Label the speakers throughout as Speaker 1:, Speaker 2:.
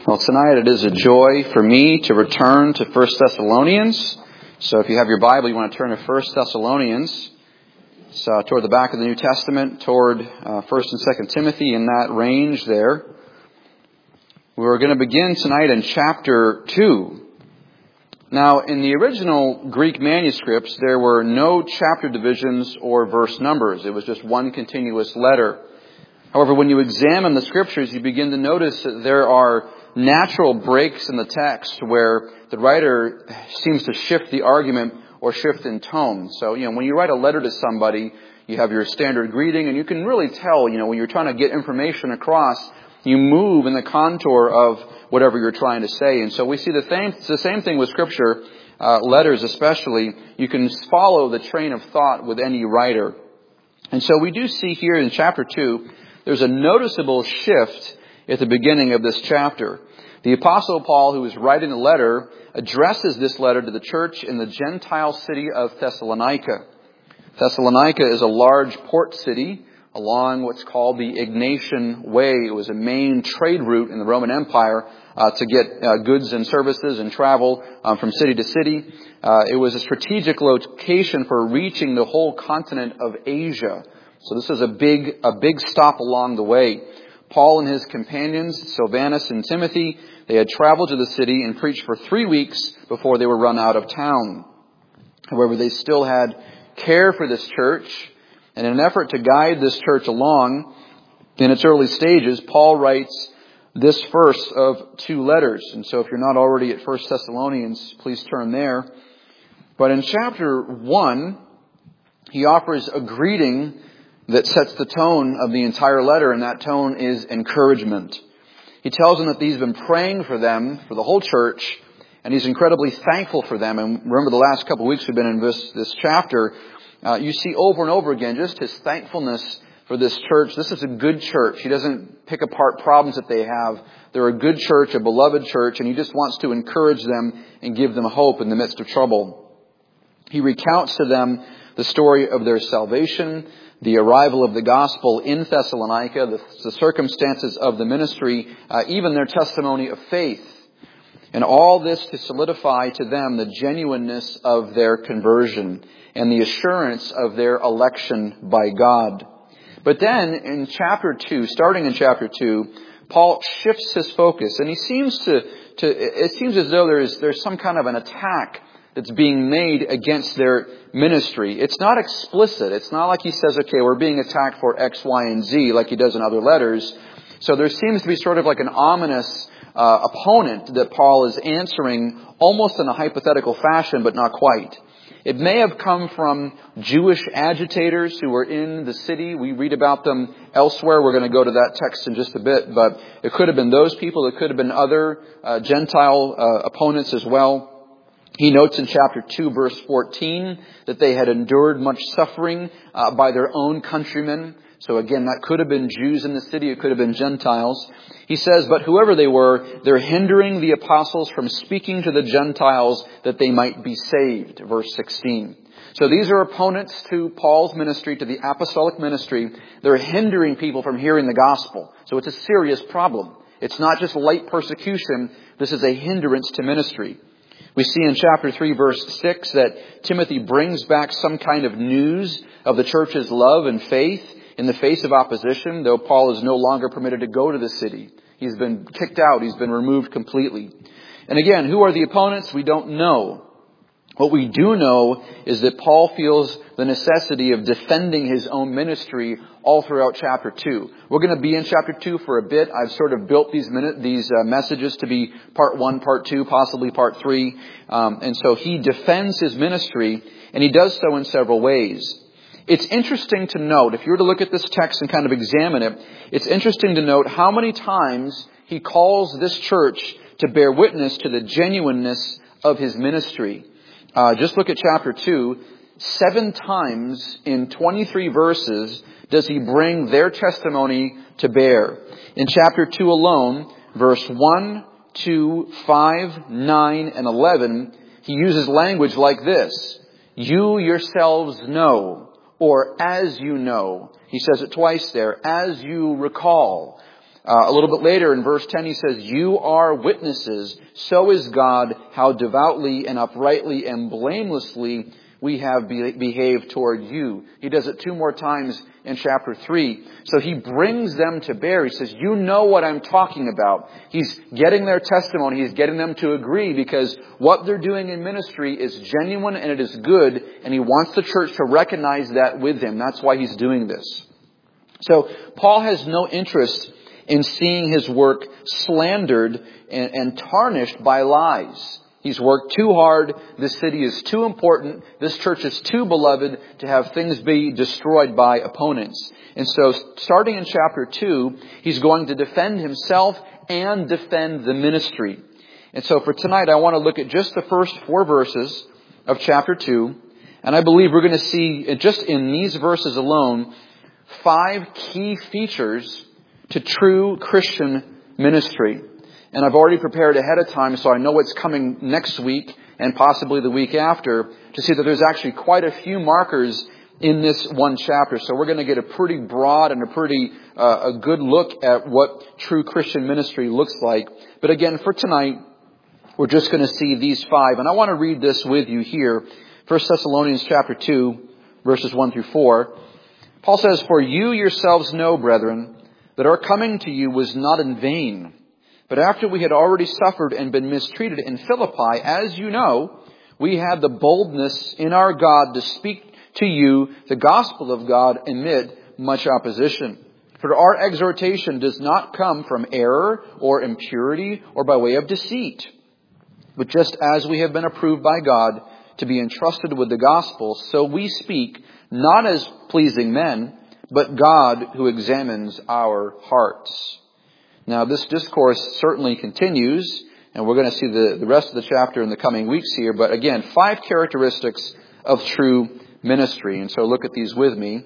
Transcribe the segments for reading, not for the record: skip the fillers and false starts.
Speaker 1: Well, tonight it is a joy for me to return to 1 Thessalonians. So if you have your Bible, you want to turn to 1 Thessalonians. It's toward the back of the New Testament, toward 1 and 2 Timothy, in that range there. We're going to begin tonight in chapter 2. Now, in the original Greek manuscripts, there were no chapter divisions or verse numbers. It was just one continuous letter. However, when you examine the Scriptures, you begin to notice that there are natural breaks in the text where the writer seems to shift the argument or shift in tone. So, when you write a letter to somebody, you have your standard greeting, and you can really tell, when you're trying to get information across, you move in the contour of whatever you're trying to say. And so we see the same thing with Scripture, letters especially. You can follow the train of thought with any writer. And so we do see here in chapter 2, there's a noticeable shift at the beginning of this chapter. The Apostle Paul, who is writing a letter, addresses this letter to the church in the Gentile city of Thessalonica. Thessalonica is a large port city along what's called the Egnatian Way. It was a main trade route in the Roman Empire to get goods and services and travel from city to city. It was a strategic location for reaching the whole continent of Asia. So this is a big stop along the way. Paul and his companions, Silvanus and Timothy, they had traveled to the city and preached for 3 weeks before they were run out of town. However, they still had care for this church, and in an effort to guide this church along in its early stages, Paul writes this first of 2 letters. And so if you're not already at 1 Thessalonians, please turn there. But in chapter 1, he offers a greeting that sets the tone of the entire letter, and that tone is encouragement. He tells them that he's been praying for them, for the whole church, and he's incredibly thankful for them. And remember, the last couple of weeks we've been in this chapter, you see over and over again just his thankfulness for this church. This is a good church. He doesn't pick apart problems that they have. They're a good church, a beloved church, and he just wants to encourage them and give them hope in the midst of trouble. He recounts to them the story of their salvation, the arrival of the gospel in Thessalonica, the circumstances of the ministry, even their testimony of faith. And all this to solidify to them the genuineness of their conversion and the assurance of their election by God. But then in chapter 2, starting in chapter 2, Paul shifts his focus, and he seems it seems as though there's some kind of an attack that's being made against their ministry. It's not explicit. It's not like he says, okay, we're being attacked for X, Y, and Z like he does in other letters. So there seems to be sort of like an ominous opponent that Paul is answering almost in a hypothetical fashion, but not quite. It may have come from Jewish agitators who were in the city. We read about them elsewhere. We're going to go to that text in just a bit. But it could have been those people. It could have been other Gentile opponents as well. He notes in chapter 2, verse 14, that they had endured much suffering by their own countrymen. So again, that could have been Jews in the city. It could have been Gentiles. He says, but whoever they were, they're hindering the apostles from speaking to the Gentiles that they might be saved. Verse 16. So these are opponents to Paul's ministry, to the apostolic ministry. They're hindering people from hearing the gospel. So it's a serious problem. It's not just light persecution. This is a hindrance to ministry. We see in chapter 3, verse 6, that Timothy brings back some kind of news of the church's love and faith in the face of opposition, though Paul is no longer permitted to go to the city. He's been kicked out. He's been removed completely. And again, who are the opponents? We don't know. What we do know is that Paul feels the necessity of defending his own ministry all throughout chapter 2. We're going to be in chapter 2 for a bit. I've sort of built these messages to be part 1, part 2, possibly part 3. And so he defends his ministry, and he does so in several ways. It's interesting to note, if you were to look at this text and kind of examine it, it's interesting to note how many times he calls this church to bear witness to the genuineness of his ministry. Just look at chapter 2. 7 times in 23 verses does he bring their testimony to bear. In chapter 2 alone, verse 1, 2, 5, 9, and 11, he uses language like this. You yourselves know, or as you know. He says it twice there, as you recall. A little bit later in verse 10 he says, "You are witnesses, so is God, how devoutly and uprightly and blamelessly we have behaved toward you." He does it 2 more times in chapter 3. So he brings them to bear. He says, you know what I'm talking about. He's getting their testimony. He's getting them to agree because what they're doing in ministry is genuine and it is good. And he wants the church to recognize that with him. That's why he's doing this. So Paul has no interest in seeing his work slandered and tarnished by lies. He's worked too hard. This city is too important. This church is too beloved to have things be destroyed by opponents. And so starting in chapter 2, he's going to defend himself and defend the ministry. And so for tonight, I want to look at just the first 4 verses of chapter 2. And I believe we're going to see, just in these verses alone, 5 key features to true Christian ministry. And I've already prepared ahead of time, so I know what's coming next week and possibly the week after to see that there's actually quite a few markers in this one chapter. So we're going to get a pretty broad and a good look at what true Christian ministry looks like. But again, for tonight, we're just going to see these 5. And I want to read this with you here. 1 Thessalonians chapter 2, verses 1 through 4. Paul says, "For you yourselves know, brethren, that our coming to you was not in vain. But after we had already suffered and been mistreated in Philippi, as you know, we had the boldness in our God to speak to you the gospel of God amid much opposition. For our exhortation does not come from error or impurity or by way of deceit. But just as we have been approved by God to be entrusted with the gospel, so we speak, not as pleasing men, but God who examines our hearts." Now, this discourse certainly continues, and we're going to see the rest of the chapter in the coming weeks here. But again, 5 characteristics of true ministry. And so look at these with me.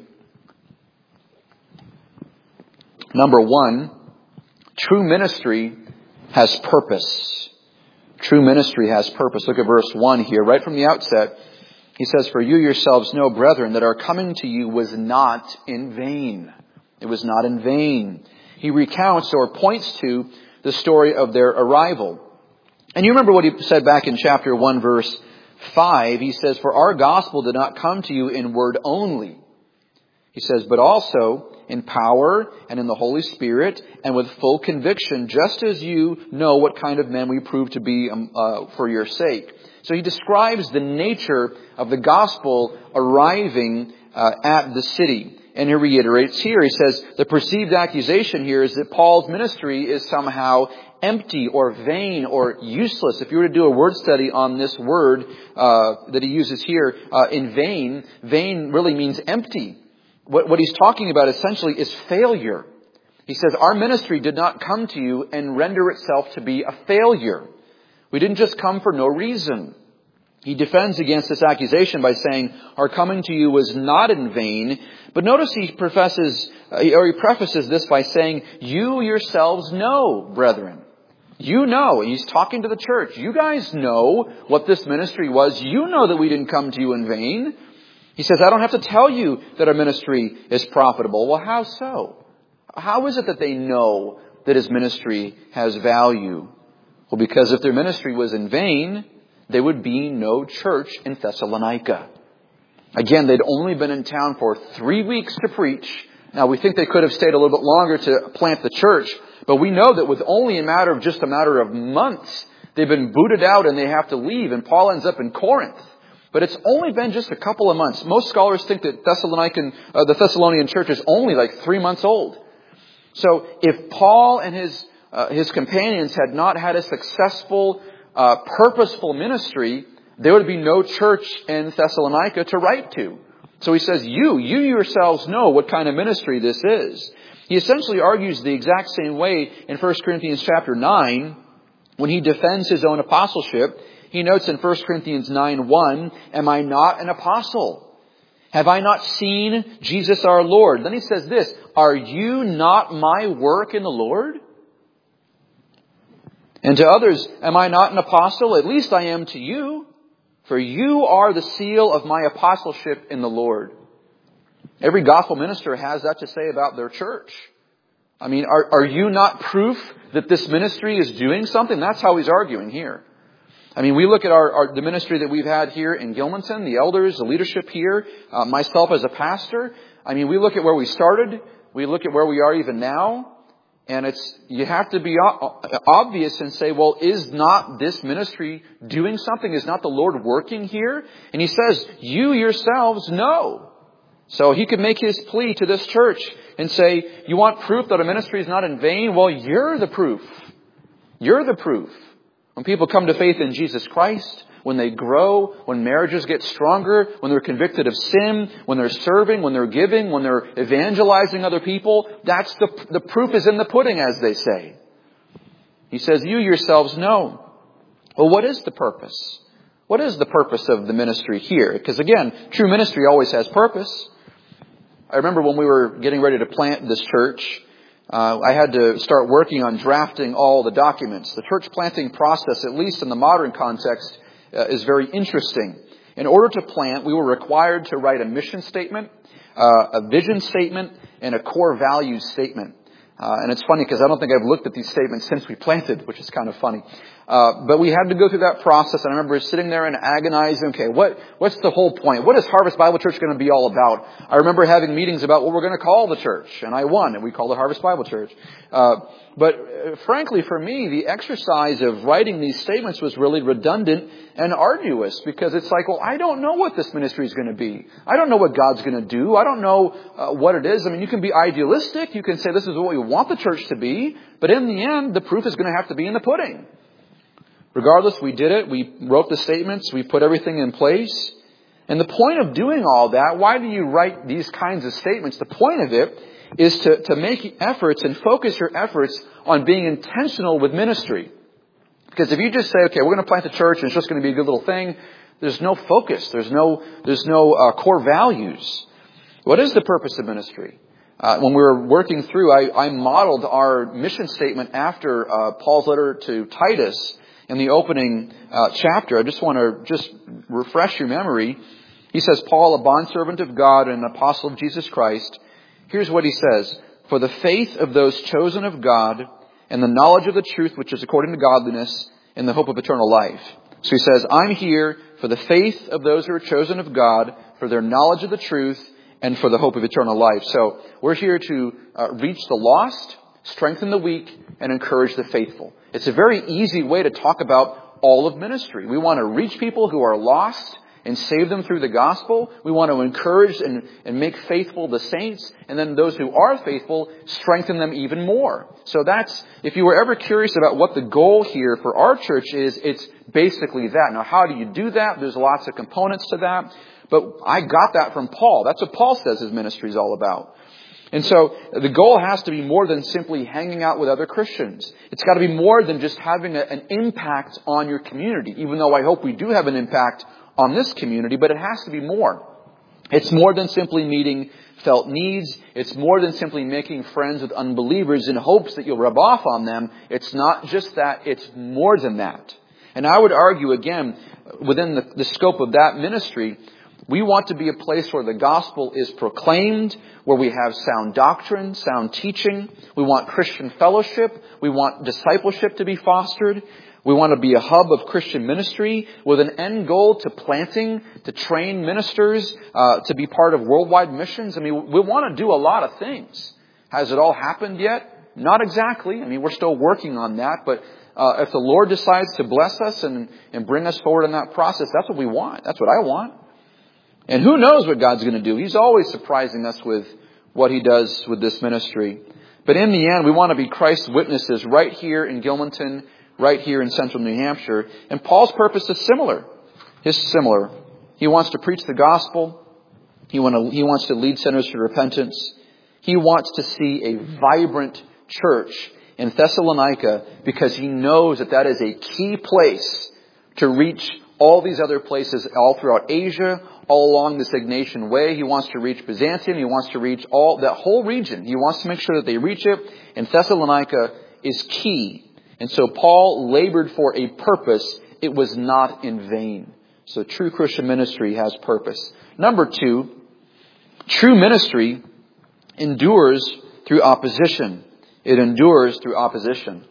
Speaker 1: Number 1, true ministry has purpose. True ministry has purpose. Look at verse 1 here. Right from the outset, he says, "For you yourselves know, brethren, that our coming to you was not in vain." It was not in vain. He recounts or points to the story of their arrival. And you remember what he said back in chapter 1, verse 5. He says, "For our gospel did not come to you in word only." He says, "but also in power and in the Holy Spirit and with full conviction, just as you know what kind of men we prove to be for your sake." So he describes the nature of the gospel arriving at the city. And he reiterates here, he says, the perceived accusation here is that Paul's ministry is somehow empty or vain or useless. If you were to do a word study on this word that he uses here, in vain, vain really means empty. What he's talking about essentially is failure. He says, our ministry did not come to you and render itself to be a failure. We didn't just come for no reason. He defends against this accusation by saying, our coming to you was not in vain. But notice he prefaces this by saying, you yourselves know, brethren. You know, he's talking to the church. You guys know what this ministry was. You know that we didn't come to you in vain. He says, I don't have to tell you that our ministry is profitable. Well, how so? How is it that they know that his ministry has value? Well, because if their ministry was in vain, there would be no church in Thessalonica. Again, they'd only been in town for 3 weeks to preach. Now, we think they could have stayed a little bit longer to plant the church, but we know that with only a matter of months, they've been booted out and they have to leave, and Paul ends up in Corinth. But it's only been just a couple of months. Most scholars think that the Thessalonian church is only like 3 months old. So if Paul and his companions had not had a successful, purposeful ministry, there would be no church in Thessalonica to write to. So he says, you yourselves know what kind of ministry this is. He essentially argues the exact same way in 1 Corinthians chapter 9 when he defends his own apostleship. He notes in 1 Corinthians 9:1, am I not an apostle? Have I not seen Jesus our Lord? Then he says this, are you not my work in the Lord? And to others, am I not an apostle? At least I am to you. For you are the seal of my apostleship in the Lord. Every gospel minister has that to say about their church. I mean, are you not proof that this ministry is doing something? That's how he's arguing here. I mean, we look at the ministry that we've had here in Gilmanton, the elders, the leadership here, myself as a pastor. I mean, we look at where we started. We look at where we are even now. And you have to be obvious and say, well, is not this ministry doing something? Is not the Lord working here? And he says, you yourselves know. So he could make his plea to this church and say, you want proof that a ministry is not in vain? Well, you're the proof. You're the proof. When people come to faith in Jesus Christ, when they grow, when marriages get stronger, when they're convicted of sin, when they're serving, when they're giving, when they're evangelizing other people, that's the proof is in the pudding, as they say. He says, you yourselves know. Well, what is the purpose? What is the purpose of the ministry here? Because again, true ministry always has purpose. I remember when we were getting ready to plant this church, I had to start working on drafting all the documents. The church planting process, at least in the modern context, is very interesting. In order to plant, we were required to write a mission statement, a vision statement, and a core values statement. And it's funny because I don't think I've looked at these statements since we planted, which is kind of funny. But we had to go through that process. And I remember sitting there and agonizing, okay, what's the whole point? What is Harvest Bible Church going to be all about? I remember having meetings about what we're going to call the church. And I won, and we called it Harvest Bible Church. But frankly, for me, the exercise of writing these statements was really redundant and arduous because it's like, well, I don't know what this ministry is going to be. I don't know what God's going to do. I don't know what it is. I mean, you can be idealistic. You can say this is what we want the church to be. But in the end, the proof is going to have to be in the pudding. Regardless, we did it. We wrote the statements. We put everything in place. And the point of doing all that, why do you write these kinds of statements? The point of it is to make efforts and focus your efforts on being intentional with ministry. Because if you just say, okay, we're going to plant a church and it's just going to be a good little thing, there's no focus. There's no core values. What is the purpose of ministry? When we were working through, I modeled our mission statement after Paul's letter to Titus in the opening chapter. I just want to refresh your memory. He says, Paul, a bondservant of God and an apostle of Jesus Christ. Here's what he says. For the faith of those chosen of God and the knowledge of the truth which is according to godliness and the hope of eternal life. So he says, I'm here for the faith of those who are chosen of God, for their knowledge of the truth, and for the hope of eternal life. So we're here to reach the lost, strengthen the weak, and encourage the faithful. It's a very easy way to talk about all of ministry. We want to reach people who are lost and save them through the gospel. We want to encourage and make faithful the saints. And then those who are faithful, strengthen them even more. So that's, if you were ever curious about what the goal here for our church is, it's basically that. Now, how do you do that? There's lots of components to that. But I got that from Paul. That's what Paul says his ministry is all about. And so the goal has to be more than simply hanging out with other Christians. It's got to be more than just having an impact on your community, even though I hope we do have an impact on this community, but it has to be more. It's more than simply meeting felt needs. It's more than simply making friends with unbelievers in hopes that you'll rub off on them. It's not just that. It's more than that. And I would argue, again, within the scope of that ministry, we want to be a place where the gospel is proclaimed, where we have sound doctrine, sound teaching. We want Christian fellowship. We want discipleship to be fostered. We want to be a hub of Christian ministry with an end goal to planting, to train ministers, to be part of worldwide missions. I mean, we want to do a lot of things. Has it all happened yet? Not exactly. I mean, we're still working on that. But if the Lord decides to bless us and bring us forward in that process, that's what we want. That's what I want. And who knows what God's going to do? He's always surprising us with what He does with this ministry. But in the end, we want to be Christ's witnesses right here in Gilmanton, right here in central New Hampshire. And Paul's purpose is similar. He wants to preach the gospel. He wants to lead sinners to repentance. He wants to see a vibrant church in Thessalonica because he knows that is a key place to reach all these other places all throughout Asia, all along this Ignatian way. He wants to reach Byzantium. He wants to reach that whole region. He wants to make sure that they reach it. And Thessalonica is key. And so Paul labored for a purpose. It was not in vain. So true Christian ministry has purpose. Number 2, true ministry endures through opposition. It endures through opposition.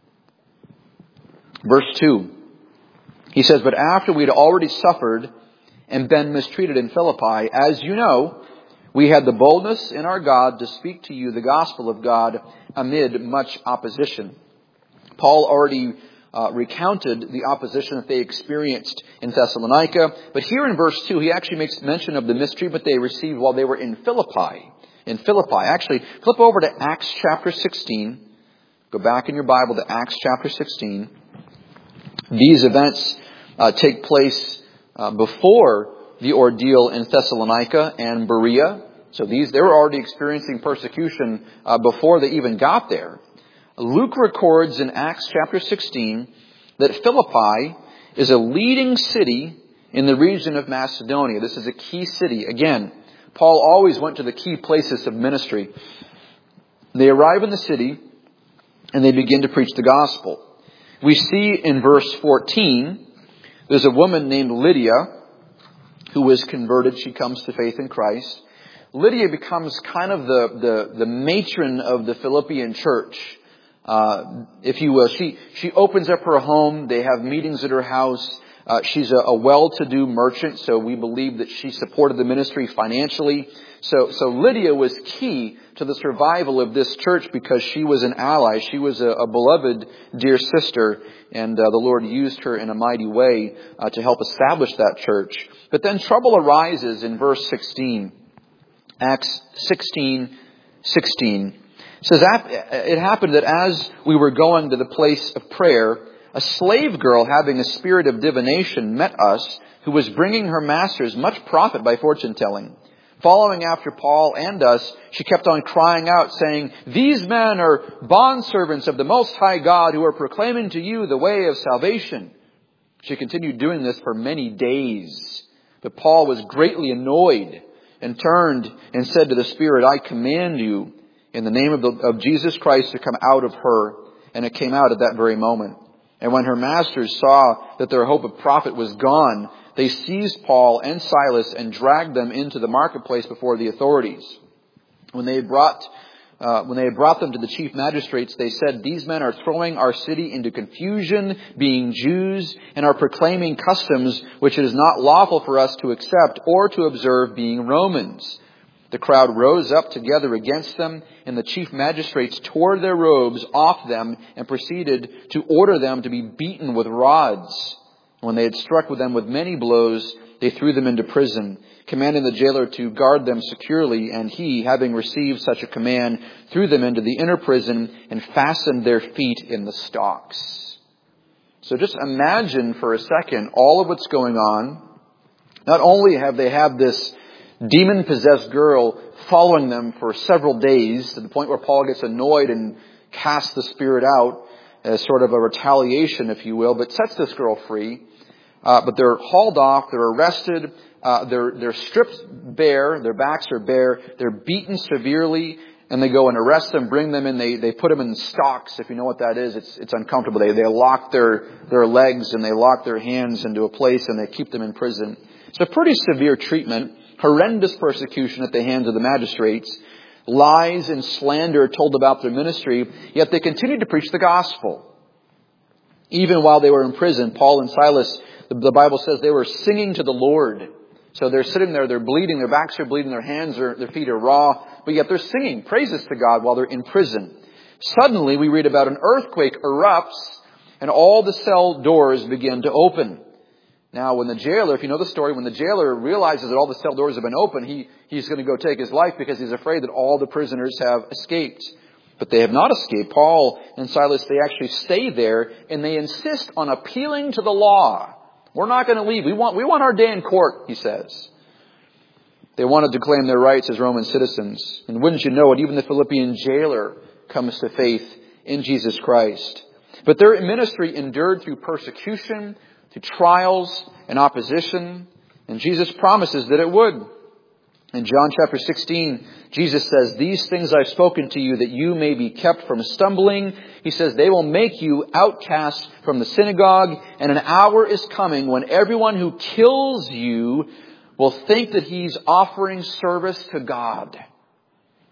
Speaker 1: Verse 2. He says, "But after we had already suffered and been mistreated in Philippi, as you know, we had the boldness in our God to speak to you the gospel of God amid much opposition." Paul already recounted the opposition that they experienced in Thessalonica. But here in verse 2, he actually makes mention of the mistreatment they received while they were in Philippi. Actually, flip over to Acts chapter 16. Go back in your Bible to Acts chapter 16. These events take place before the ordeal in Thessalonica and Berea. So they were already experiencing persecution before they even got there. Luke records in Acts chapter 16 that Philippi is a leading city in the region of Macedonia. This is a key city. Again, Paul always went to the key places of ministry. They arrive in the city and they begin to preach the gospel. We see in verse 14, there's a woman named Lydia who was converted. She comes to faith in Christ. Lydia becomes kind of the matron of the Philippian church. If you will. She opens up her home. They have meetings at her house. She's a well-to-do merchant, so we believe that she supported the ministry financially. So Lydia was key to the survival of this church because she was an ally. She was a beloved dear sister, and the Lord used her in a mighty way to help establish that church. But then trouble arises in verse 16. Acts 16:16. It says, "It happened that as we were going to the place of prayer, a slave girl having a spirit of divination met us, who was bringing her masters much profit by fortune telling. Following after Paul and us, she kept on crying out, saying, 'These men are bondservants of the Most High God who are proclaiming to you the way of salvation.' She continued doing this for many days. But Paul was greatly annoyed and turned and said to the spirit, 'I command you in the name of Jesus Christ to come out of her.' And it came out at that very moment. And when her masters saw that their hope of profit was gone, they seized Paul and Silas and dragged them into the marketplace before the authorities. When they had brought them to the chief magistrates, they said, 'These men are throwing our city into confusion, being Jews, and are proclaiming customs which it is not lawful for us to accept or to observe, being Romans.' The crowd rose up together against them, and the chief magistrates tore their robes off them and proceeded to order them to be beaten with rods. When they had struck them with many blows, they threw them into prison, commanding the jailer to guard them securely. And he, having received such a command, threw them into the inner prison and fastened their feet in the stocks." So just imagine for a second all of what's going on. Not only have they had this demon-possessed girl following them for several days, to the point where Paul gets annoyed and casts the spirit out as sort of a retaliation, if you will, but sets this girl free. But they're hauled off, they're arrested, they're stripped bare, their backs are bare, they're beaten severely, and they go and arrest them, bring them in, they put them in stocks. If you know what that is, it's uncomfortable. They lock their legs and they lock their hands into a place and they keep them in prison. It's a pretty severe treatment. Horrendous persecution at the hands of the magistrates. Lies and slander told about their ministry, yet they continued to preach the gospel. Even while they were in prison, Paul and Silas, the Bible says they were singing to the Lord. So they're sitting there, they're bleeding, their backs are bleeding, their feet are raw, but yet they're singing praises to God while they're in prison. Suddenly we read about an earthquake erupts and all the cell doors begin to open. Now, when the jailer, if you know the story, when the jailer realizes that all the cell doors have been opened, he's going to go take his life because he's afraid that all the prisoners have escaped. But they have not escaped. Paul and Silas, they actually stay there and they insist on appealing to the law. We're not going to leave. We want our day in court, he says. They wanted to claim their rights as Roman citizens. And wouldn't you know it, even the Philippian jailer comes to faith in Jesus Christ. But their ministry endured through persecution, through trials and opposition, and Jesus promises that it would. In John chapter 16, Jesus says, "These things I've spoken to you that you may be kept from stumbling." He says, "They will make you outcasts from the synagogue, and an hour is coming when everyone who kills you will think that he's offering service to God."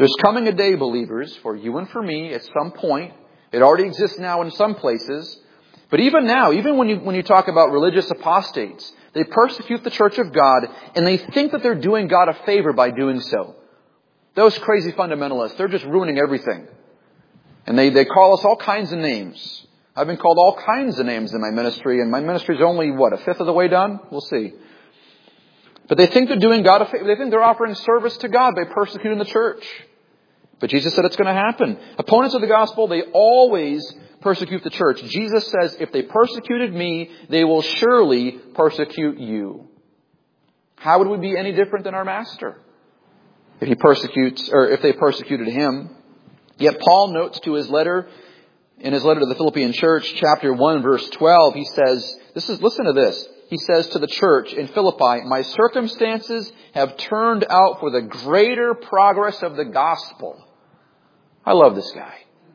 Speaker 1: There's coming a day, believers, for you and for me at some point. It already exists now in some places. But even now, even when you talk about religious apostates, they persecute the church of God and they think that they're doing God a favor by doing so. Those crazy fundamentalists, they're just ruining everything. And they call us all kinds of names. I've been called all kinds of names in my ministry, and my ministry's only, a fifth of the way done? We'll see. But they think they're doing God a favor. They think they're offering service to God by persecuting the church. But Jesus said it's going to happen. Opponents of the gospel, they always persecute the church. Jesus says, if they persecuted me, they will surely persecute you. How would we be any different than our master if they persecuted him? Yet Paul notes in his letter to the Philippian church, chapter 1, verse 12, he says, listen to this. He says to the church in Philippi, my circumstances have turned out for the greater progress of the gospel. I love this guy.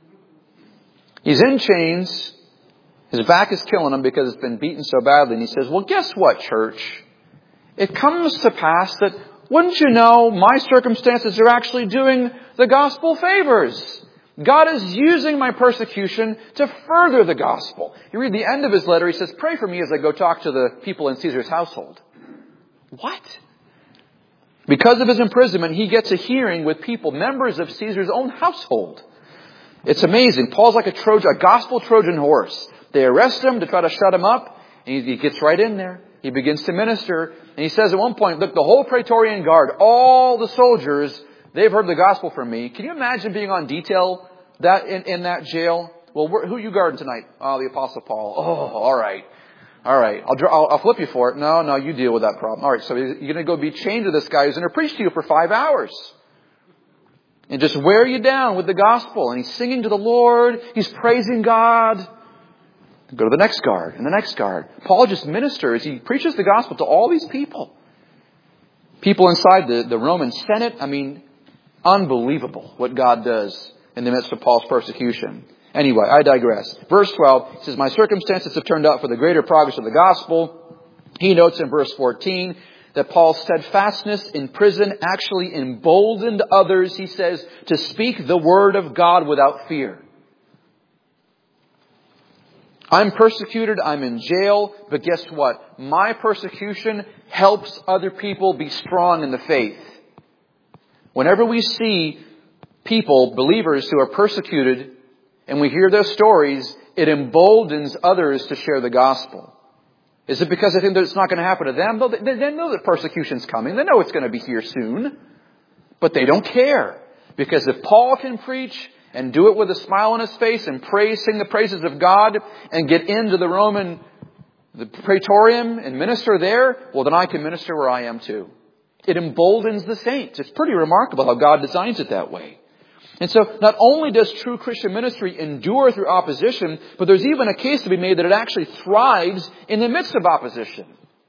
Speaker 1: He's in chains. His back is killing him because it's been beaten so badly. And he says, well, guess what, church? It comes to pass that, wouldn't you know, my circumstances are actually doing the gospel favors. God is using my persecution to further the gospel. You read the end of his letter, he says, pray for me as I go talk to the people in Caesar's household. What? Because of his imprisonment, he gets a hearing with people, members of Caesar's own household. It's amazing. Paul's like a gospel Trojan horse. They arrest him to try to shut him up, and he gets right in there. He begins to minister, and he says at one point, look, the whole Praetorian Guard, all the soldiers, they've heard the gospel from me. Can you imagine being on detail that in that jail? Well, who are you guarding tonight? Oh, the Apostle Paul. Oh, all right. I'll flip you for it. No, you deal with that problem. All right, so you're going to go be chained to this guy who's going to preach to you for 5 hours. And just wear you down with the gospel. And he's singing to the Lord. He's praising God. Go to the next guard and the next guard. Paul just ministers. He preaches the gospel to all these people. People inside the Roman Senate. I mean, unbelievable what God does in the midst of Paul's persecution. Anyway, I digress. Verse 12 says, my circumstances have turned out for the greater progress of the gospel. He notes in verse 14 that Paul's steadfastness in prison actually emboldened others, he says, to speak the word of God without fear. I'm persecuted, I'm in jail, but guess what? My persecution helps other people be strong in the faith. Whenever we see people, believers who are persecuted, and we hear their stories, it emboldens others to share the gospel. Is it because they think that it's not going to happen to them? They know that persecution's coming. They know it's going to be here soon. But they don't care. Because if Paul can preach and do it with a smile on his face and sing the praises of God and get into the Praetorium and minister there, well, then I can minister where I am too. It emboldens the saints. It's pretty remarkable how God designs it that way. And so not only does true Christian ministry endure through opposition, but there's even a case to be made that it actually thrives in the midst of opposition.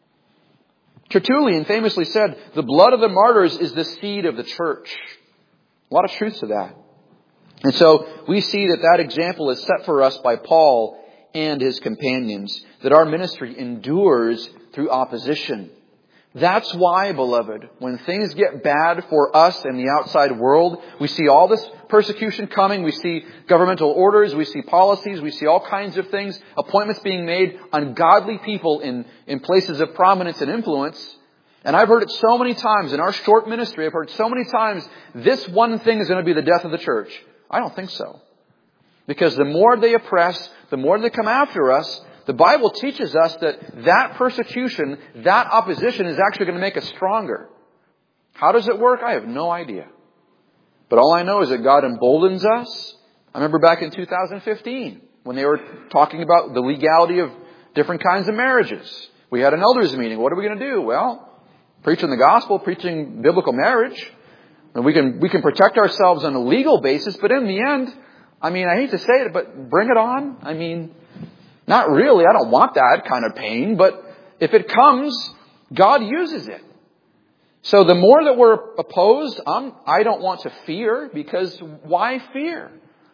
Speaker 1: Tertullian famously said, the blood of the martyrs is the seed of the church. A lot of truth to that. And so we see that example is set for us by Paul and his companions, that our ministry endures through opposition. That's why, beloved, when things get bad for us in the outside world, we see all this persecution coming, we see governmental orders, we see policies, we see all kinds of things, appointments being made, ungodly people in places of prominence and influence. And I've heard it so many times in our short ministry, I've heard so many times, this one thing is going to be the death of the church. I don't think so. Because the more they oppress, the more they come after us, the Bible teaches us that persecution, that opposition is actually going to make us stronger. How does it work? I have no idea. But all I know is that God emboldens us. I remember back in 2015 when they were talking about the legality of different kinds of marriages. We had an elders meeting. What are we going to do? Well, preaching the gospel, preaching biblical marriage. And we can protect ourselves on a legal basis, but in the end, I hate to say it, but bring it on. Not really. I don't want that kind of pain, but if it comes, God uses it. So the more that we're opposed, I don't want to fear, because why fear?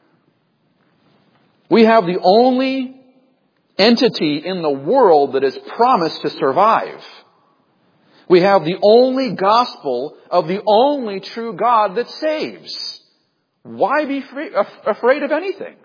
Speaker 1: We have the only entity in the world that is promised to survive. We have the only gospel of the only true God that saves. Why be afraid of anything?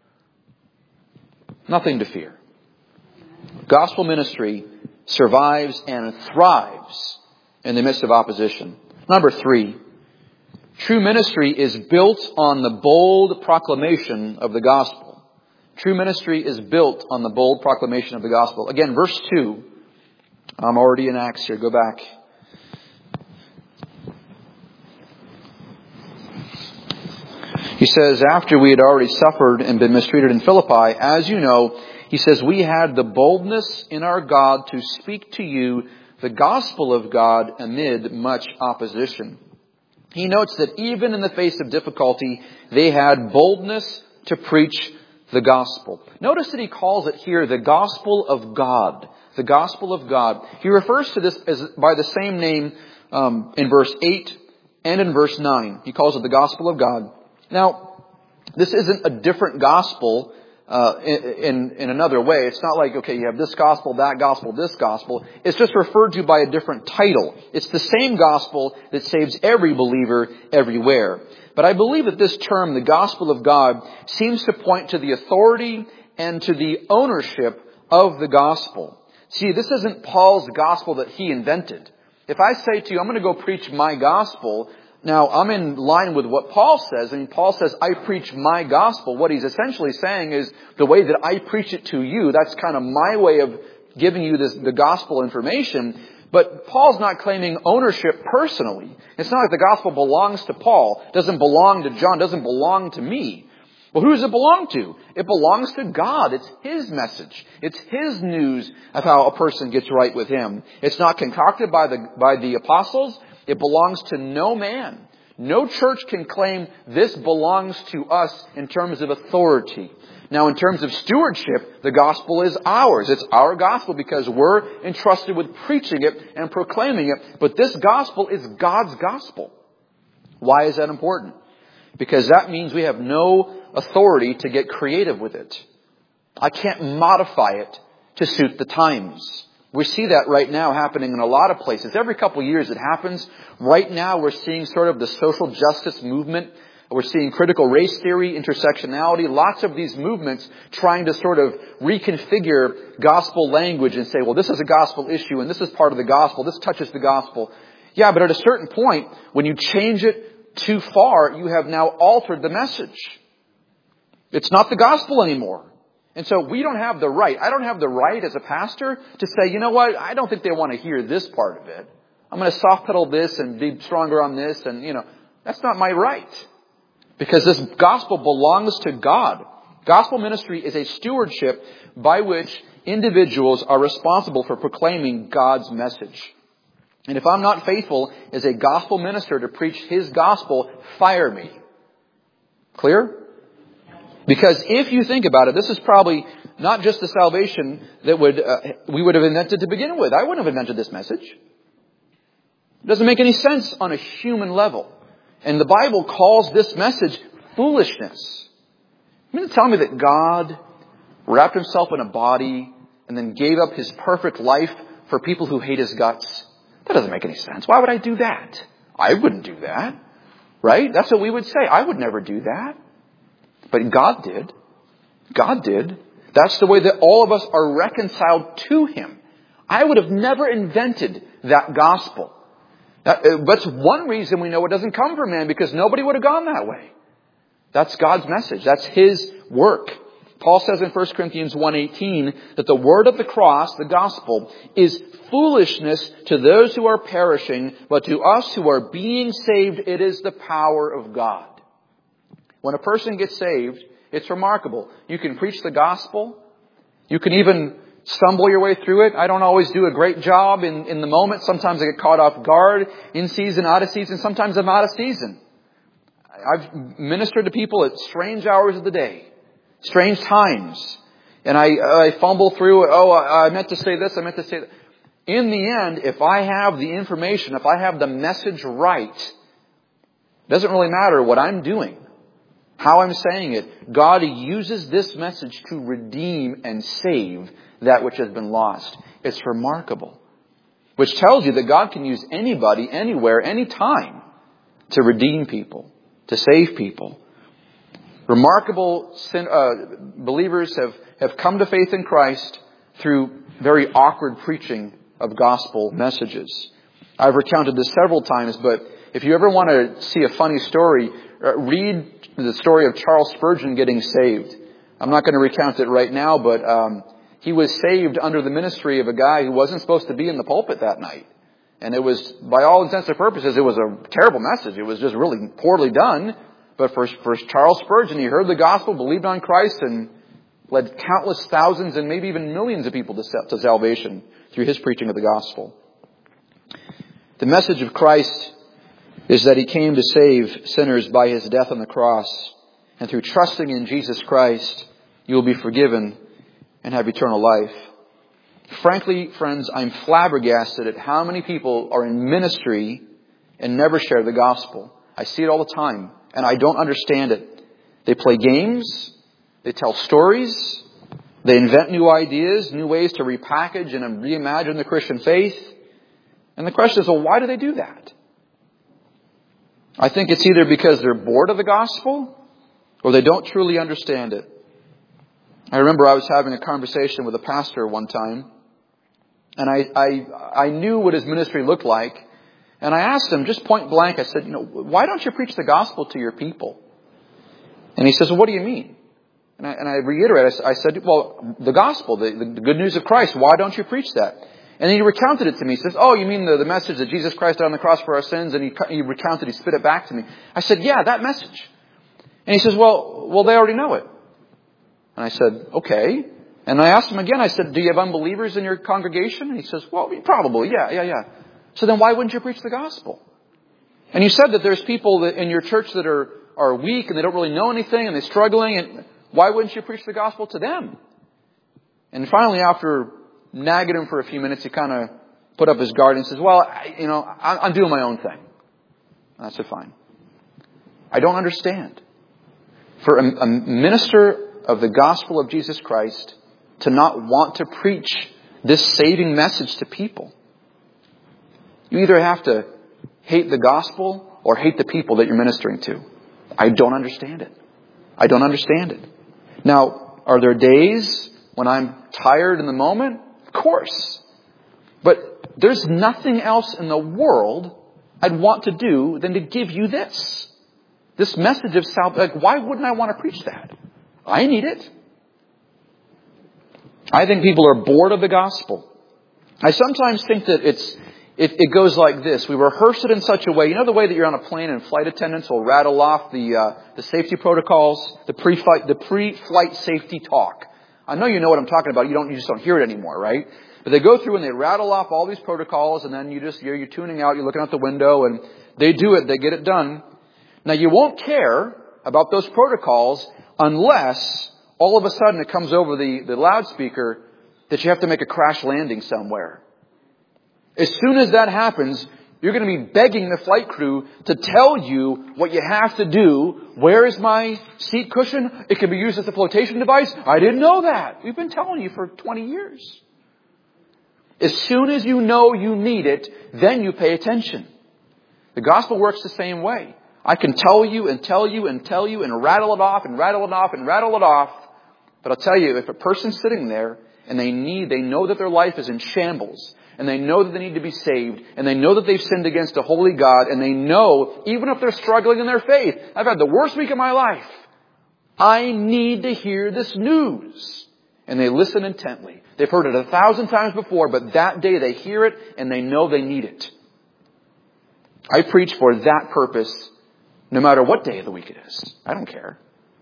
Speaker 1: Nothing to fear. Gospel ministry survives and thrives in the midst of opposition. Number 3, true ministry is built on the bold proclamation of the gospel. True ministry is built on the bold proclamation of the gospel. Again, verse 2. I'm already in Acts here. Go back. He says, after we had already suffered and been mistreated in Philippi, as you know, he says, we had the boldness in our God to speak to you the gospel of God amid much opposition. He notes that even in the face of difficulty, they had boldness to preach the gospel. Notice that he calls it here the gospel of God. The gospel of God. He refers to this by the same name in verse 8 and in verse 9. He calls it the gospel of God. Now, this isn't a different gospel in another way. It's not like, okay, you have this gospel, that gospel, this gospel. It's just referred to by a different title. It's the same gospel that saves every believer everywhere. But I believe that this term, the gospel of God, seems to point to the authority and to the ownership of the gospel. See, this isn't Paul's gospel that he invented. If I say to you, I'm going to go preach my gospel, now I'm in line with what Paul says. I mean, Paul says, I preach my gospel. What he's essentially saying is the way that I preach it to you, that's kind of my way of giving you the gospel information. But Paul's not claiming ownership personally. It's not like the gospel belongs to Paul, doesn't belong to John, doesn't belong to me. Well, who does it belong to? It belongs to God. It's His message. It's His news of how a person gets right with Him. It's not concocted by the apostles. It belongs to no man. No church can claim this belongs to us in terms of authority. Now, in terms of stewardship, the gospel is ours. It's our gospel because we're entrusted with preaching it and proclaiming it. But this gospel is God's gospel. Why is that important? Because that means we have no authority to get creative with it. I can't modify it to suit the times. We see that right now happening in a lot of places. Every couple of years it happens. Right now we're seeing sort of the social justice movement. We're seeing critical race theory, intersectionality, lots of these movements trying to sort of reconfigure gospel language and say, well, this is a gospel issue and this is part of the gospel. This touches the gospel. Yeah, but at a certain point, when you change it too far, you have now altered the message. It's not the gospel anymore. And so we don't have the right. I don't have the right as a pastor to say, you know what, I don't think they want to hear this part of it. I'm going to soft pedal this and be stronger on this. And, that's not my right. Because this gospel belongs to God. Gospel ministry is a stewardship by which individuals are responsible for proclaiming God's message. And if I'm not faithful as a gospel minister to preach His gospel, fire me. Clear? Because if you think about it, this is probably not just the salvation that we would have invented to begin with. I wouldn't have invented this message. It doesn't make any sense on a human level. And the Bible calls this message foolishness. You mean to tell me that God wrapped Himself in a body and then gave up His perfect life for people who hate His guts? That doesn't make any sense. Why would I do that? I wouldn't do that. Right? That's what we would say. I would never do that. But God did. God did. That's the way that all of us are reconciled to Him. I would have never invented that gospel. That's one reason we know it doesn't come from man, because nobody would have gone that way. That's God's message. That's His work. Paul says in 1 Corinthians 1:18 that the word of the cross, the gospel, is foolishness to those who are perishing, but to us who are being saved, it is the power of God. When a person gets saved, it's remarkable. You can preach the gospel. You can even stumble your way through it. I don't always do a great job in the moment. Sometimes I get caught off guard, in season, out of season. Sometimes I'm out of season. I've ministered to people at strange hours of the day, strange times. And I fumble through, I meant to say this, I meant to say that. In the end, if I have the information, if I have the message right, it doesn't really matter what I'm doing. How I'm saying it, God uses this message to redeem and save that which has been lost. It's remarkable. which tells you that God can use anybody, anywhere, anytime to redeem people, to save people. Remarkable believers have come to faith in Christ through very awkward preaching of gospel messages. I've recounted this several times, but if you ever want to see a funny story, read the story of Charles Spurgeon getting saved. I'm not going to recount it right now, but he was saved under the ministry of a guy who wasn't supposed to be in the pulpit that night. And it was, by all intents and purposes, it was a terrible message. It was just really poorly done. But for Charles Spurgeon, he heard the gospel, believed on Christ, and led countless thousands and maybe even millions of people to salvation through his preaching of the gospel. The message of Christ is that He came to save sinners by His death on the cross. And through trusting in Jesus Christ, you will be forgiven and have eternal life. Frankly, friends, I'm flabbergasted at how many people are in ministry and never share the gospel. I see it all the time, and I don't understand it. They play games, they tell stories, they invent new ideas, new ways to repackage and reimagine the Christian faith. And the question is, well, why do they do that? I think it's either because they're bored of the gospel or they don't truly understand it. I remember I was having a conversation with a pastor one time, and I knew what his ministry looked like. And I asked him just point blank, I said, why don't you preach the gospel to your people? And he says, well, what do you mean? And I reiterated, I said, well, the gospel, the good news of Christ, why don't you preach that? And he recounted it to me. He says, oh, you mean the message that Jesus Christ died on the cross for our sins? And he recounted, he spit it back to me. I said, yeah, that message. And he says, well, they already know it. And I said, okay. And I asked him again, I said, do you have unbelievers in your congregation? And he says, well, probably, yeah. So then why wouldn't you preach the gospel? And you said that there's people that in your church that are weak and they don't really know anything and they're struggling. And why wouldn't you preach the gospel to them? And finally, after nagging him for a few minutes, he kind of put up his guard and says, well, I'm doing my own thing. And I said, fine. I don't understand. For a minister of the gospel of Jesus Christ to not want to preach this saving message to people, you either have to hate the gospel or hate the people that you're ministering to. I don't understand it. I don't understand it. Now, are there days when I'm tired in the moment? Of course. But there's nothing else in the world I'd want to do than to give you this. This message of salvation. Why wouldn't I want to preach that? I need it. I think people are bored of the gospel. I sometimes think that it goes like this. We rehearse it in such a way. You know the way that you're on a plane and flight attendants will rattle off the safety protocols, the pre-flight safety talk. I know you know what I'm talking about. You just don't hear it anymore, right? But they go through and they rattle off all these protocols, and then you're tuning out, you're looking out the window, and they do it, they get it done. Now you won't care about those protocols unless all of a sudden it comes over the loudspeaker that you have to make a crash landing somewhere. As soon as that happens, you're going to be begging the flight crew to tell you what you have to do. Where is my seat cushion? It can be used as a flotation device. I didn't know that. We've been telling you for 20 years. As soon as you know you need it, then you pay attention. The gospel works the same way. I can tell you and tell you and tell you and rattle it off and rattle it off and rattle it off. But I'll tell you, if a person's sitting there and they know that their life is in shambles, and they know that they need to be saved, and they know that they've sinned against a holy God, and they know, even if they're struggling in their faith, I've had the worst week of my life, I need to hear this news. And they listen intently. They've heard it 1,000 times before, but that day they hear it and they know they need it. I preach for that purpose, no matter what day of the week it is. I don't care.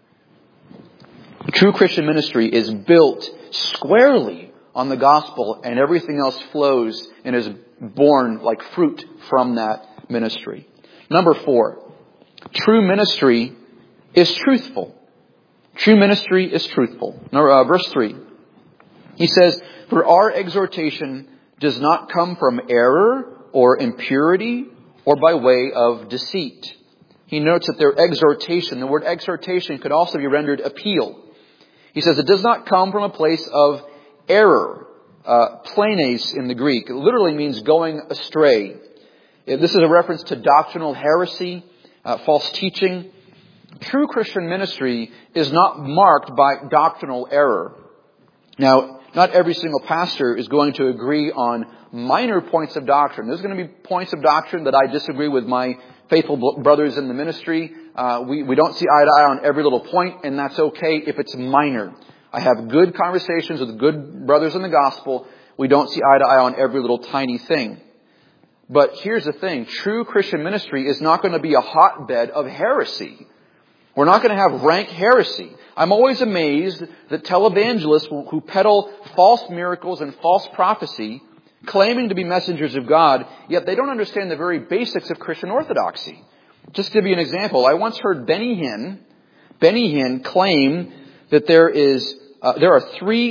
Speaker 1: True Christian ministry is built squarely on the gospel, and everything else flows and is born like fruit from that ministry. Number 4, true ministry is truthful. True ministry is truthful. Verse 3. He says, for our exhortation does not come from error or impurity or by way of deceit. He notes that their exhortation, the word exhortation could also be rendered appeal. He says it does not come from a place of error. planes in the Greek. It literally means going astray. This is a reference to doctrinal heresy, false teaching. True Christian ministry is not marked by doctrinal error. Now, not every single pastor is going to agree on minor points of doctrine. There's going to be points of doctrine that I disagree with my faithful brothers in the ministry. We don't see eye to eye on every little point, and that's okay if it's minor. I have good conversations with good brothers in the gospel. We don't see eye to eye on every little tiny thing. But here's the thing. True Christian ministry is not going to be a hotbed of heresy. We're not going to have rank heresy. I'm always amazed that televangelists who peddle false miracles and false prophecy, claiming to be messengers of God, yet they don't understand the very basics of Christian orthodoxy. Just to give you an example, I once heard Benny Hinn claim that there are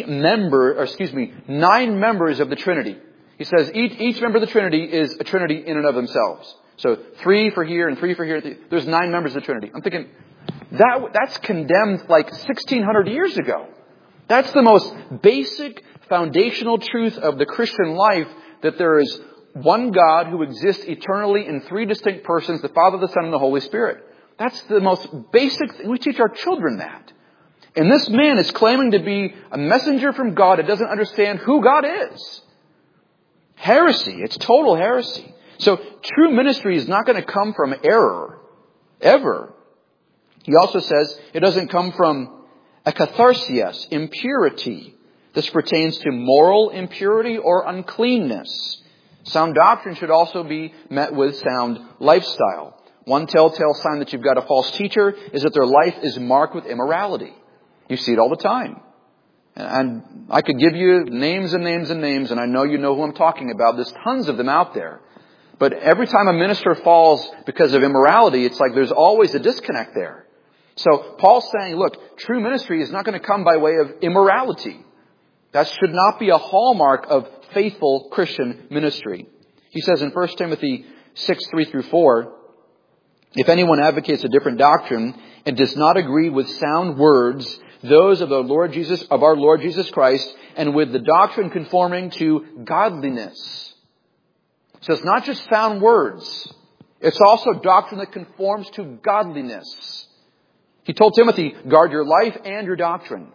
Speaker 1: 9 members of the Trinity. He says each member of the Trinity is a Trinity in and of themselves. So 3 for here and 3 for here. There's 9 members of the Trinity. I'm thinking, that's condemned like 1,600 years ago. That's the most basic, foundational truth of the Christian life, that there is one God who exists eternally in 3 distinct persons, the Father, the Son, and the Holy Spirit. That's the most basic thing. We teach our children that. And this man is claiming to be a messenger from God that doesn't understand who God is. Heresy. It's total heresy. So true ministry is not going to come from error. Ever. He also says it doesn't come from akatharsias, impurity. This pertains to moral impurity or uncleanness. Sound doctrine should also be met with sound lifestyle. One telltale sign that you've got a false teacher is that their life is marked with immorality. You see it all the time. And I could give you names and names and names, and I know you know who I'm talking about. There's tons of them out there. But every time a minister falls because of immorality, it's like there's always a disconnect there. So Paul's saying, look, true ministry is not going to come by way of immorality. That should not be a hallmark of faithful Christian ministry. He says in 1 Timothy 6:3-4, if anyone advocates a different doctrine and does not agree with sound words, those of our Lord Jesus Christ, and with the doctrine conforming to godliness. So it's not just sound words. It's also doctrine that conforms to godliness. He told Timothy, guard your life and your doctrine.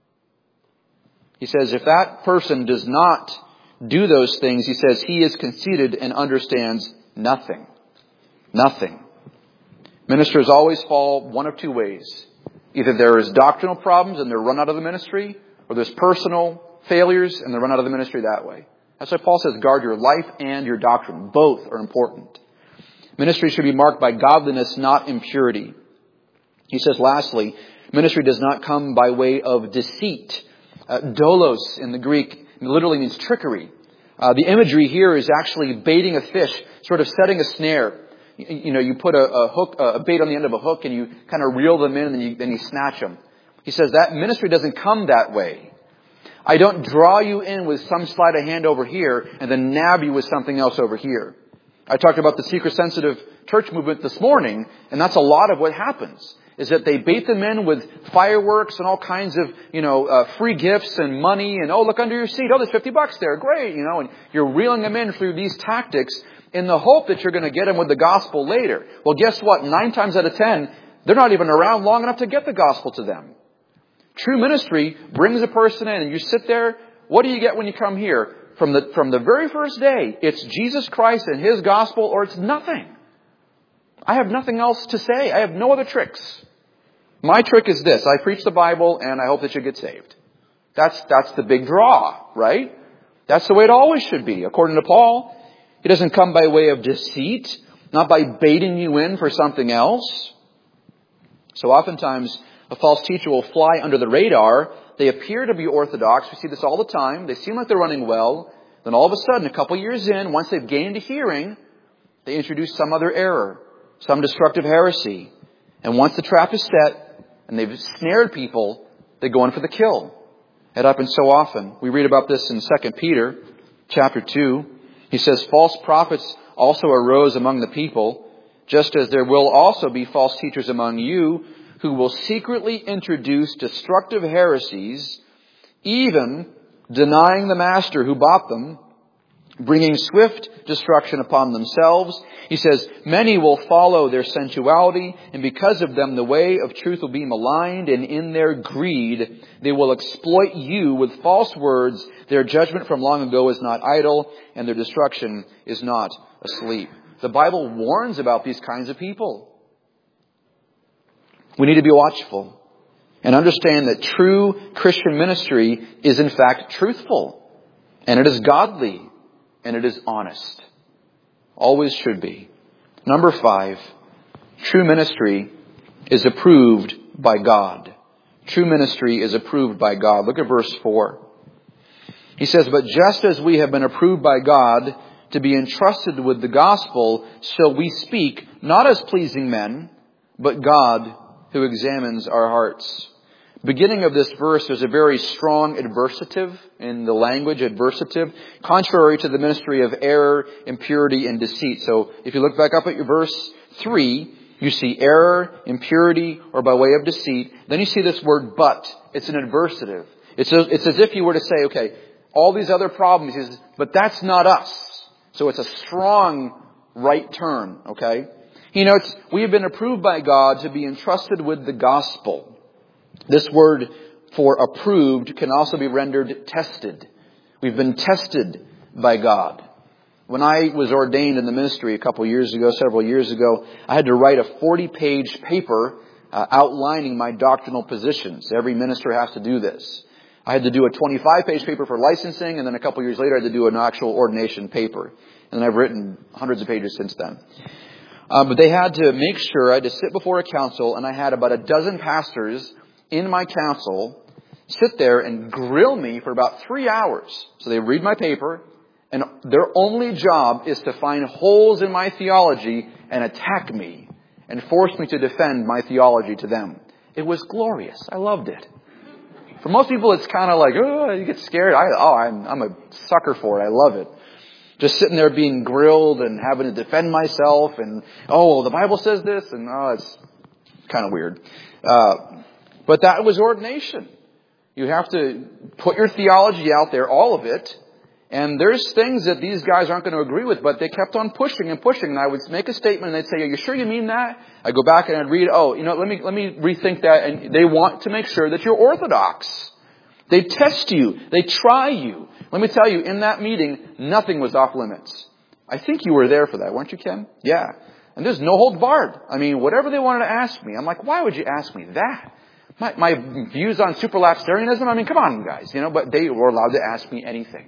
Speaker 1: He says, if that person does not do those things, he says, he is conceited and understands nothing. Nothing. Ministers always fall one of 2 ways. Either there is doctrinal problems and they're run out of the ministry, or there's personal failures and they're run out of the ministry that way. That's why Paul says, guard your life and your doctrine. Both are important. Ministry should be marked by godliness, not impurity. He says, lastly, ministry does not come by way of deceit. Dolos in the Greek literally means trickery. The imagery here is actually baiting a fish, sort of setting a snare. You put a bait on the end of a hook and you kind of reel them in and then you snatch them. He says that ministry doesn't come that way. I don't draw you in with some sleight of hand over here and then nab you with something else over here. I talked about the seeker-sensitive church movement this morning, and that's a lot of what happens, is that they bait them in with fireworks and all kinds of, free gifts and money and, look under your seat. There's $50 there. Great. And you're reeling them in through these tactics in the hope that you're going to get them with the gospel later. Well, guess what? 9 times out of 10, they're not even around long enough to get the gospel to them. True ministry brings a person in and you sit there. What do you get when you come here? From the very first day, it's Jesus Christ and His gospel, or it's nothing. I have nothing else to say. I have no other tricks. My trick is this. I preach the Bible and I hope that you get saved. That's the big draw, right? That's the way it always should be. According to Paul, it doesn't come by way of deceit, not by baiting you in for something else. So oftentimes, a false teacher will fly under the radar. They appear to be orthodox. We see this all the time. They seem like they're running well. Then all of a sudden, a couple years in, once they've gained a hearing, they introduce some other error, some destructive heresy. And once the trap is set and they've snared people, they go in for the kill. It happens so often. We read about this in 2 Peter chapter 2. He says, false prophets also arose among the people, just as there will also be false teachers among you, who will secretly introduce destructive heresies, even denying the master who bought them, bringing swift destruction upon themselves. He says, many will follow their sensuality, and because of them the way of truth will be maligned, and in their greed they will exploit you with false words. Their judgment from long ago is not idle, and their destruction is not asleep. The Bible warns about these kinds of people. We need to be watchful and understand that true Christian ministry is in fact truthful, and it is godly, and it is honest. Always should be. Number 5, true ministry is approved by God. True ministry is approved by God. Look at verse 4. He says, but just as we have been approved by God to be entrusted with the gospel, so we speak, not as pleasing men, but God who examines our hearts. Beginning of this verse, there's a very strong adversative in the language, adversative, contrary to the ministry of error, impurity, and deceit. So if you look back up at your verse 3, you see error, impurity, or by way of deceit. Then you see this word but. It's an adversative. It's as if you were to say, okay, all these other problems, he says, but that's not us. So it's a strong right turn, okay? He notes, we have been approved by God to be entrusted with the gospel. This word for approved can also be rendered tested. We've been tested by God. When I was ordained in the ministry several years ago, I had to write a 40-page paper outlining my doctrinal positions. Every minister has to do this. I had to do a 25-page paper for licensing, and then a couple years later I had to do an actual ordination paper. And I've written hundreds of pages since then. But they had to make sure I had to sit before a council, and I had about a dozen pastors in my council sit there and grill me for about 3 hours. So they read my paper, and their only job is to find holes in my theology and attack me and force me to defend my theology to them. It was glorious. I loved it. For most people, it's kind of like, oh, you get scared. I'm a sucker for it. I love it. Just sitting there being grilled and having to defend myself and, the Bible says this, and it's kind of weird. But that was ordination. You have to put your theology out there, all of it. And there's things that these guys aren't going to agree with, but they kept on pushing and pushing. And I would make a statement and they'd say, are you sure you mean that? I go back and I'd read, let me rethink that. And they want to make sure that you're orthodox. They test you. They try you. Let me tell you, in that meeting, nothing was off limits. I think you were there for that, weren't you, Ken? Yeah. And there's no hold barred. I mean, whatever they wanted to ask me, I'm like, why would you ask me that? My views on supralapsarianism, I mean, come on, guys, but they were allowed to ask me anything.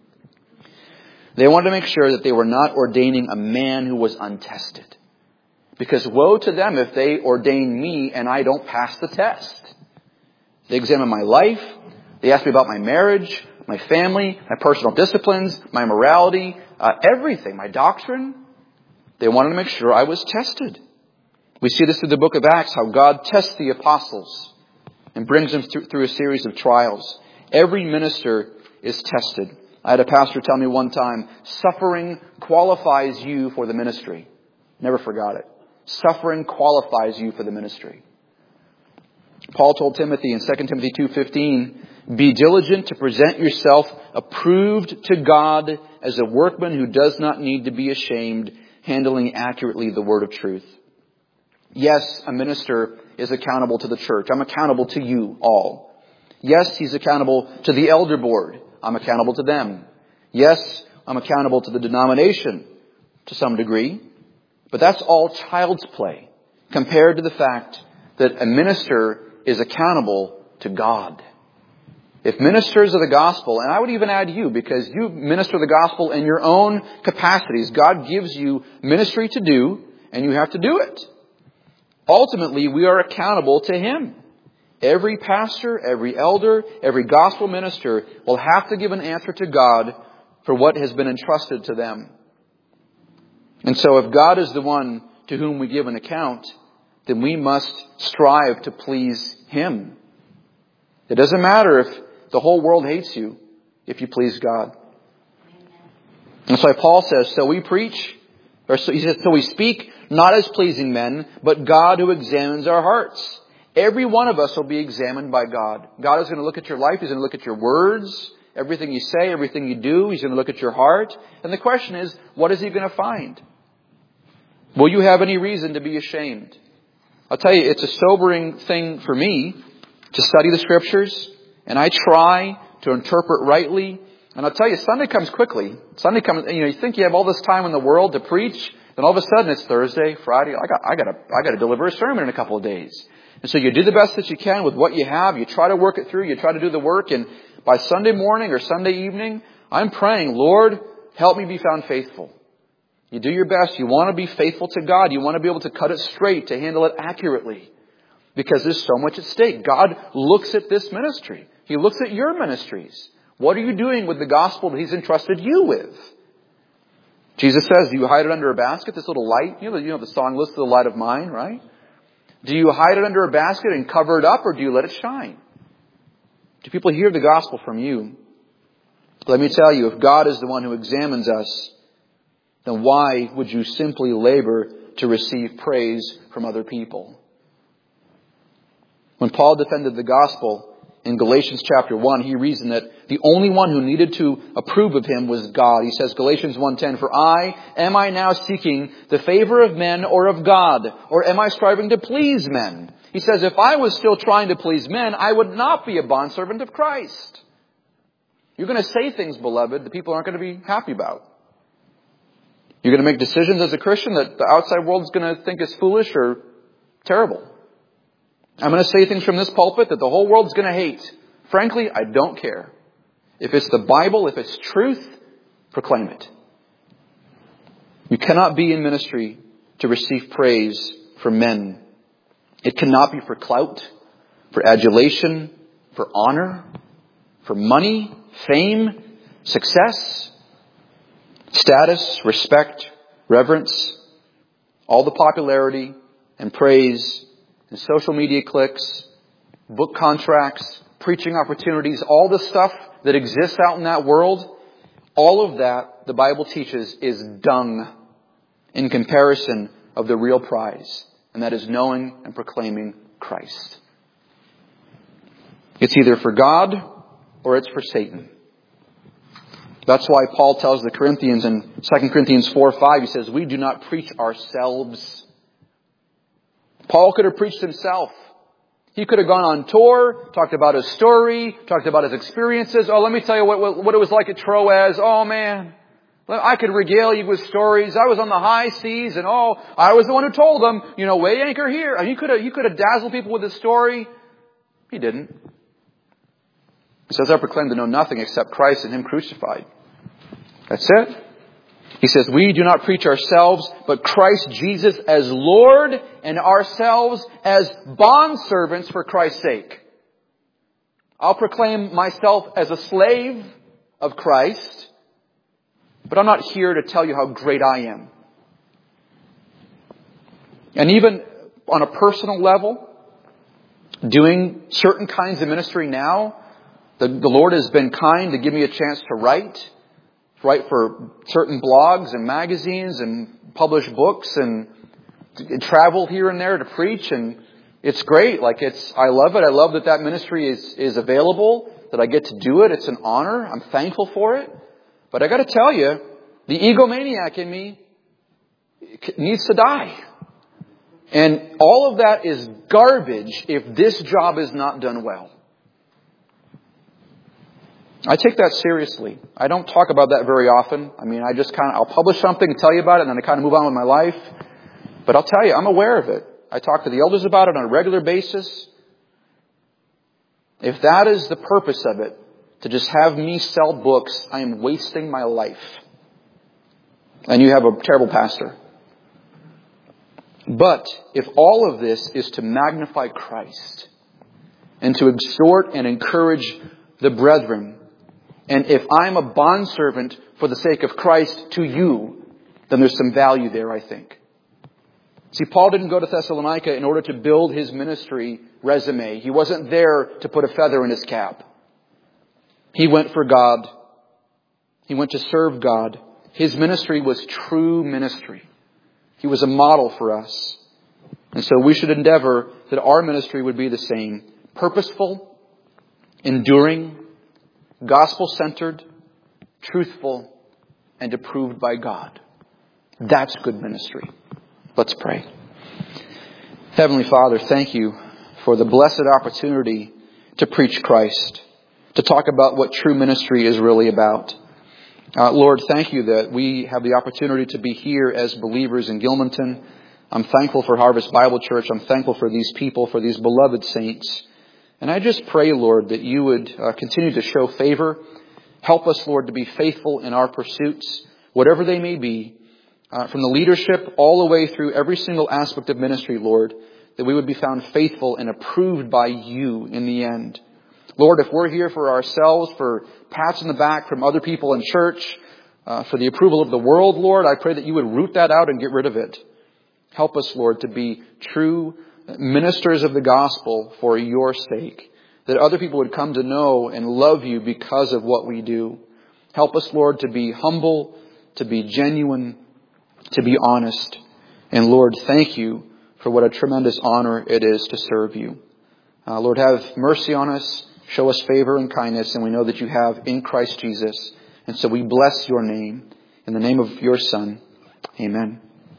Speaker 1: They wanted to make sure that they were not ordaining a man who was untested. Because woe to them if they ordain me and I don't pass the test. They examine my life. They ask me about my marriage, my family, my personal disciplines, my morality, everything, my doctrine. They wanted to make sure I was tested. We see this through the book of Acts, how God tests the apostles and brings them through a series of trials. Every minister is tested. I had a pastor tell me one time, suffering qualifies you for the ministry. Never forgot it. Suffering qualifies you for the ministry. Paul told Timothy in 2 Timothy 2:15, be diligent to present yourself approved to God as a workman who does not need to be ashamed, handling accurately the word of truth. Yes, a minister is accountable to the church. I'm accountable to you all. Yes, he's accountable to the elder board. I'm accountable to them. Yes, I'm accountable to the denomination to some degree. But that's all child's play compared to the fact that a minister is accountable to God. If ministers of the gospel, and I would even add you, because you minister the gospel in your own capacities, God gives you ministry to do, and you have to do it. Ultimately, we are accountable to Him. Every pastor, every elder, every gospel minister will have to give an answer to God for what has been entrusted to them. And so if God is the one to whom we give an account, then we must strive to please Him. It doesn't matter if the whole world hates you, if you please God. And so Paul says, so we preach, he says, so we speak not as pleasing men, but God who examines our hearts. Every one of us will be examined by God. God is going to look at your life. He's going to look at your words, everything you say, everything you do. He's going to look at your heart. And the question is, what is He going to find? Will you have any reason to be ashamed? I'll tell you, it's a sobering thing for me to study the Scriptures, and I try to interpret rightly. And I'll tell you, Sunday comes quickly. Sunday comes, you think you have all this time in the world to preach, then all of a sudden it's Thursday, Friday. I got to deliver a sermon in a couple of days. And so you do the best that you can with what you have. You try to work it through. You try to do the work. And by Sunday morning or Sunday evening, I'm praying, Lord, help me be found faithful. You do your best. You want to be faithful to God. You want to be able to cut it straight, to handle it accurately. Because there's so much at stake. God looks at this ministry. He looks at your ministries. What are you doing with the gospel that He's entrusted you with? Jesus says, do you hide it under a basket, this little light? You know the song, "Listen to the light of mine," right? Do you hide it under a basket and cover it up, or do you let it shine? Do people hear the gospel from you? Let me tell you, if God is the one who examines us, then why would you simply labor to receive praise from other people? When Paul defended the gospel in Galatians chapter 1, he reasoned that the only one who needed to approve of him was God. He says, Galatians 1:10, "For am I now seeking the favor of men or of God? Or am I striving to please men?" He says, if I was still trying to please men, I would not be a bondservant of Christ. You're going to say things, beloved, that people aren't going to be happy about. You're going to make decisions as a Christian that the outside world is going to think is foolish or terrible. I'm going to say things from this pulpit that the whole world's going to hate. Frankly, I don't care. If it's the Bible, if it's truth, proclaim it. You cannot be in ministry to receive praise from men. It cannot be for clout, for adulation, for honor, for money, fame, success, status, respect, reverence, all the popularity and praise and social media clicks, book contracts, preaching opportunities, all the stuff that exists out in that world, all of that, the Bible teaches, is dung in comparison of the real prize. And that is knowing and proclaiming Christ. It's either for God or it's for Satan. That's why Paul tells the Corinthians in 2 Corinthians 4:5, he says, we do not preach ourselves. Paul could have preached himself. He could have gone on tour, talked about his story, talked about his experiences. Oh, let me tell you what it was like at Troas. Oh, man. I could regale you with stories. I was on the high seas and I was the one who told them, weigh anchor here. And he could have dazzled people with his story. He didn't. He says, I proclaim to know nothing except Christ and Him crucified. That's it. He says, we do not preach ourselves, but Christ Jesus as Lord and ourselves as bondservants for Christ's sake. I'll proclaim myself as a slave of Christ, but I'm not here to tell you how great I am. And even on a personal level, doing certain kinds of ministry now, the Lord has been kind to give me a chance to write for certain blogs and magazines and publish books and travel here and there to preach. And it's great. I love it. I love that ministry is available, that I get to do it. It's an honor. I'm thankful for it. But I got to tell you, the egomaniac in me needs to die. And all of that is garbage if this job is not done well. I take that seriously. I don't talk about that very often. I just I'll publish something and tell you about it, and then I kind of move on with my life. But I'll tell you, I'm aware of it. I talk to the elders about it on a regular basis. If that is the purpose of it, to just have me sell books, I am wasting my life. And you have a terrible pastor. But if all of this is to magnify Christ and to exhort and encourage the brethren, and if I'm a bondservant for the sake of Christ to you, then there's some value there, I think. See, Paul didn't go to Thessalonica in order to build his ministry resume. He wasn't there to put a feather in his cap. He went for God. He went to serve God. His ministry was true ministry. He was a model for us. And so we should endeavor that our ministry would be the same. Purposeful, enduring, gospel-centered, truthful, and approved by God. That's good ministry. Let's pray. Heavenly Father, thank you for the blessed opportunity to preach Christ, to talk about what true ministry is really about. Lord, thank you that we have the opportunity to be here as believers in Gilmanton. I'm thankful for Harvest Bible Church. I'm thankful for these people, for these beloved saints. And I just pray, Lord, that you would continue to show favor. Help us, Lord, to be faithful in our pursuits, whatever they may be, from the leadership all the way through every single aspect of ministry, Lord, that we would be found faithful and approved by you in the end. Lord, if we're here for ourselves, for pats on the back from other people in church, for the approval of the world, Lord, I pray that you would root that out and get rid of it. Help us, Lord, to be true ministers of the gospel for your sake, that other people would come to know and love you because of what we do. Help us, Lord, to be humble, to be genuine, to be honest. And Lord, thank you for what a tremendous honor it is to serve you. Lord, have mercy on us. Show us favor and kindness, and we know that you have in Christ Jesus. And so we bless your name. In the name of your Son, amen.